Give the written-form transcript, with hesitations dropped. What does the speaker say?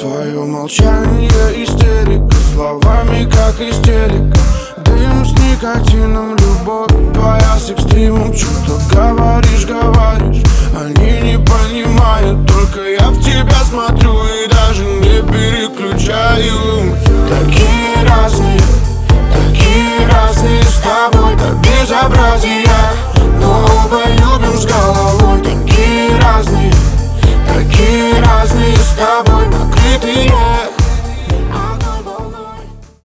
Твое молчание истерика, словами как истерика. Дым с никотином, любовь твоя с экстримом. Что-то говоришь, они не понимают. Только я в тебя смотрю и даже не переключаю. Такие разные с тобой, до безобразия, но оба любим с головой. Такие разные с тобой, накрытые